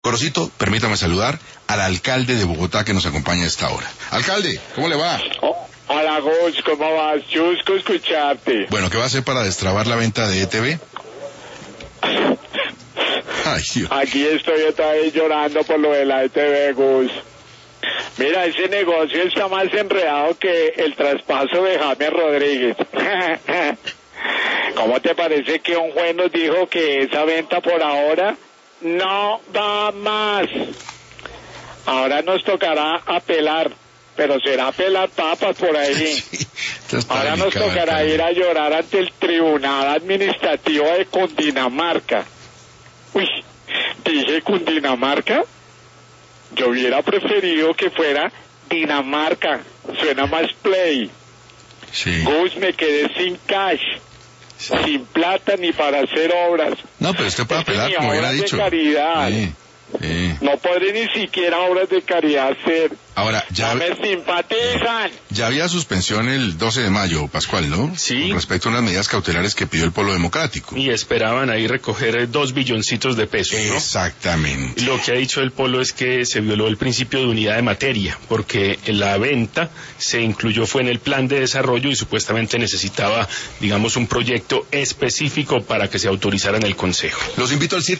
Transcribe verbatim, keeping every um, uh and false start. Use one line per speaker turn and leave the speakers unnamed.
Corocito, permítame saludar al alcalde de Bogotá que nos acompaña a esta hora. Alcalde, ¿cómo le va?
Oh, hola, Gus, ¿cómo vas? Chusco escucharte.
Bueno, ¿qué va a hacer para destrabar la venta de E T V? Ay, Dios.
Aquí estoy otra vez llorando por lo de la E T V, Gus. Mira, ese negocio está más enredado que el traspaso de James Rodríguez. ¿Cómo te parece que un juez nos dijo que esa venta por ahora no va más? Ahora nos tocará apelar, pero será apelar papas por ahí.
Sí,
ahora nos tocará
alcalde.
ir a llorar ante el Tribunal Administrativo de Cundinamarca. Uy, dije Cundinamarca. Yo hubiera preferido que fuera Dinamarca. Suena más play.
Sí.
Gus, me quedé sin cash.
Sí.
Sin plata ni para hacer obras.
No, pero usted puede
Es que
apelar,
ni
como hubiera
obras de
dicho.
caridad.
Sí, sí.
No podré ni siquiera obras de caridad hacer.
Ahora, ya,
No me simpatizan.
ya había suspensión el doce de mayo, Pascual, ¿no?
Sí.
Con respecto a unas medidas cautelares que pidió el Polo Democrático.
Y esperaban ahí recoger eh, dos billoncitos de pesos, ¿no?
Exactamente.
Lo que ha dicho el Polo es que se violó el principio de unidad de materia, porque la venta se incluyó fue en el plan de desarrollo y supuestamente necesitaba, digamos, un proyecto específico para que se autorizara en el Consejo.
Los invito al circo.